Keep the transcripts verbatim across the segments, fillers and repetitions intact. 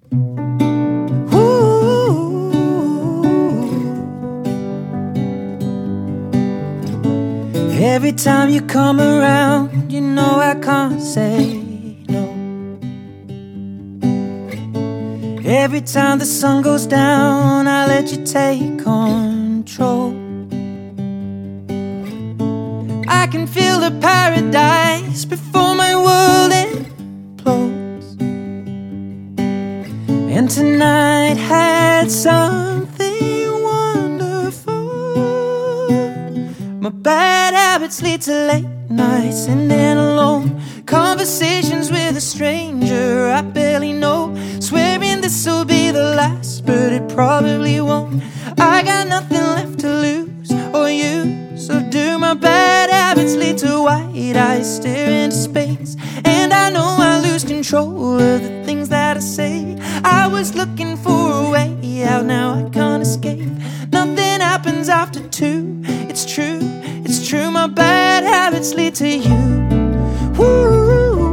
Every time you come around, you know I can't say no. Every time the sun goes down, I let you take control. I can feel the paradise before my world implodes. And tonight had something wonderful. My bad habits lead to late nights and then alone conversations with a stranger I barely know. Swearing this'll be the last, but it probably won't. I got nothing left to lose or use or do. My bad habits lead to white eyes stare into space, and I know I lose control of the things that I say. I was looking for a way out, now I can't escape. Nothing happens after two, it's true, it's true. My bad habits lead to you. Woo.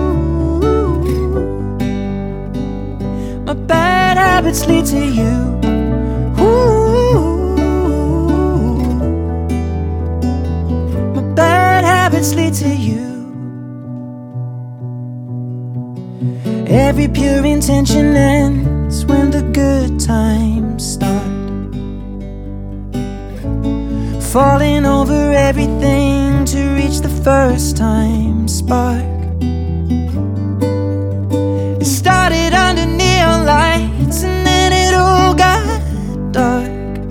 My bad habits lead to you. Woo. My bad habits lead to you. Every pure intention ends when the good times start. Falling over everything to reach the first time spark. It started under neon lights and then it all got dark.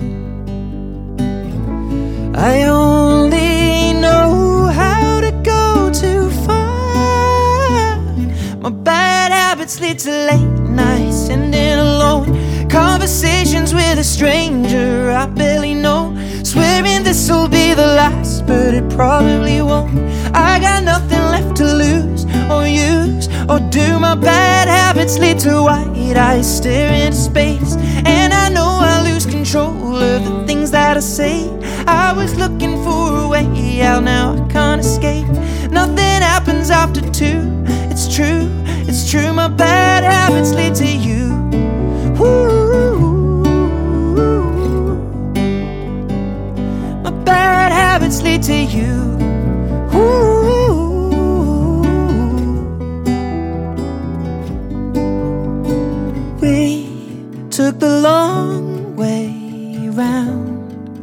I only know how to go too far. My bad habits lead to late nights and then alone conversations with a stranger I barely know. Swearing this'll be the last, but it probably won't. I got nothing left to lose or use or do. My bad habits lead to white eyes stare into space, and I know I lose control of the things that I say. I was looking for a way out, now I can't escape. Nothing happens after two, it's true, it's true. My bad habits lead to you. Woo. My bad habits lead to you. Ooh. We took the long way round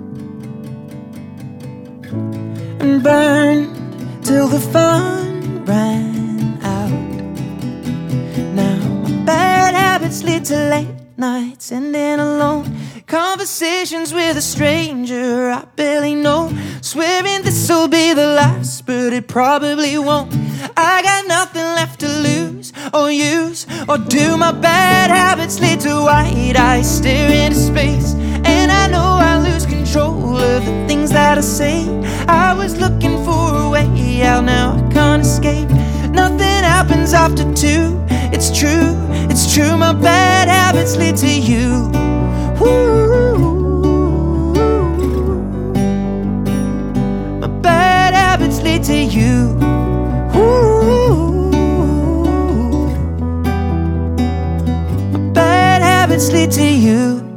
and burned till the fun ran out. Now my bad habits lead to late nights and then alone conversations with a stranger I barely know. Swearing this'll be the last, but it probably won't. I got nothing left to lose or use or do. My bad habits lead to white eyes stare into space, and I know I lose control of the things that I say. I was looking for a way out, now I can't escape. Nothing happens after two, it's true, it's true. My bad habits lead to you. Woo. My bad habits lead to you. Woo. My bad habits lead to you.